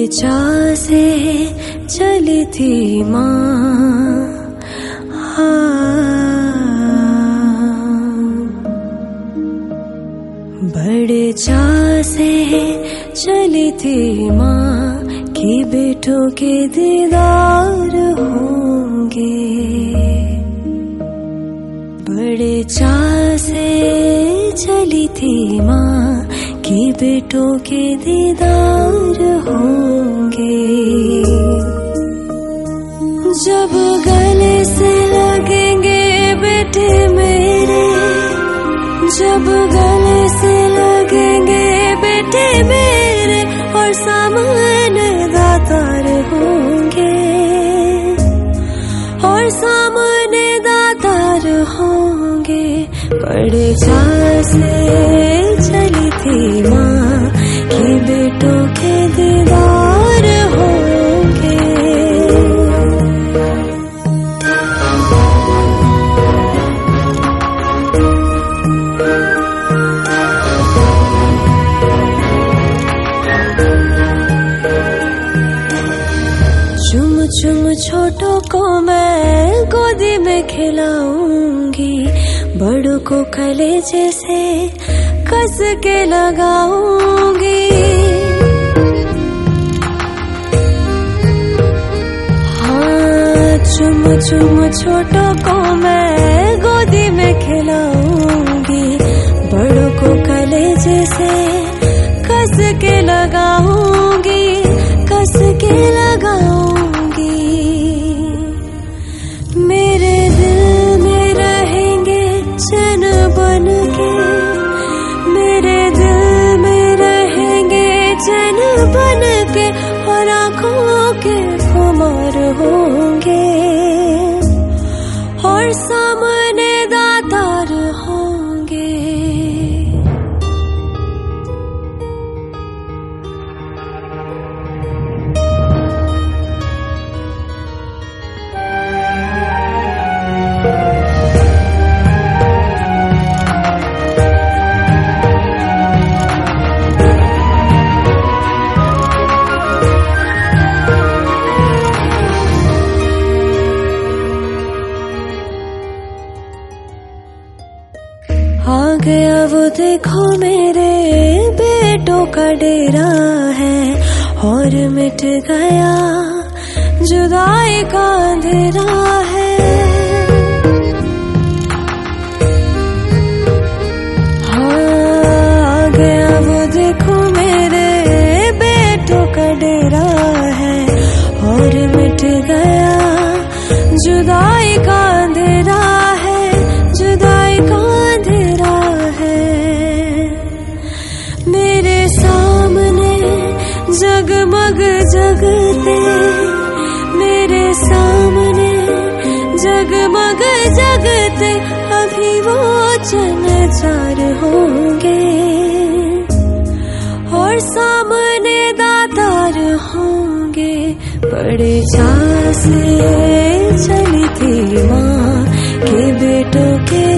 चाह से चली थी माँ, बड़े चाह से चली थी माँ कि बेटों के दीदार होंगे। बड़े चाह से चली थी माँ कि बेटों के दीदार होंगे। जब गले से लगेंगे बेटे मेरे, जब गले से लगेंगे बेटे मेरे, और सामने दातार होंगे, और सामने दातार होंगे। बड़े चाह से चली थी माँ कि बेटों के दीदार होंगे। चुम चुम छोटों को मैं गोदी में खिलाऊंगी, बड़ों को कलेजे से कस के लगाऊंगी। हाँ, चुम चुम छोटों को मैं गोदी में खिलाऊंगी, बड़ों को कलेजे से कस के लगाऊंगी, कस के लगाऊंगी। मेरे दिल में रहेंगे चैन बन के, मेरे दिल में रहेंगे चैन बन के, और आँखों के खुमार होंगे, और सामने दातार होंगे। आ गया वो देखो मेरे बेटों का डेरा है, और मिट गया जुदाई का अंधेरा है। हाँ, आ गया वो देखो मेरे बेटों का डेरा है, और मिट गया जुदाई का अंधेरा है, जुदाई का अंधेरा है। मेरे सामने जगमग जगते, मेरे सामने जगमग जगते, अभी वो चमत्कार होंगे, और सामने दातार होंगे। बड़े चाह से चली थी माँ कि बेटों के